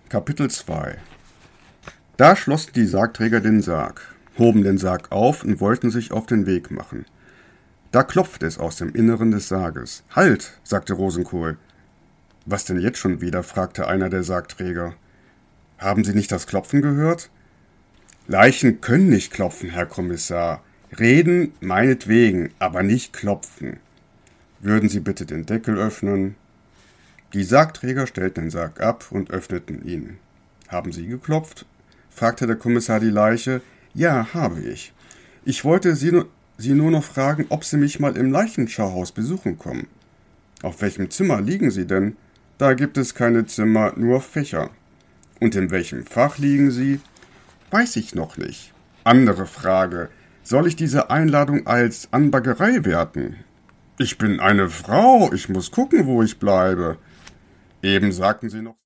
Kapitel 2 Da schlossen die Sargträger den Sarg, hoben den Sarg auf und wollten sich auf den Weg machen. Da klopfte es aus dem Inneren des Sarges. »Halt«, sagte Rosenkohl. »Was denn jetzt schon wieder?« fragte einer der Sargträger. »Haben Sie nicht das Klopfen gehört?« »Leichen können nicht klopfen, Herr Kommissar. Reden meinetwegen, aber nicht klopfen. Würden Sie bitte den Deckel öffnen?« Die Sargträger stellten den Sarg ab und öffneten ihn. »Haben Sie geklopft?« fragte der Kommissar die Leiche. »Ja, habe ich. Ich wollte Sie nur noch fragen, ob Sie mich mal im Leichenschauhaus besuchen kommen.« »Auf welchem Zimmer liegen Sie denn?« »Da gibt es keine Zimmer, nur Fächer.« »Und in welchem Fach liegen Sie?« »Weiß ich noch nicht.« »Andere Frage. Soll ich diese Einladung als Anbaggerei werten?« »Ich bin eine Frau, ich muss gucken, wo ich bleibe.« »Eben sagten Sie noch...«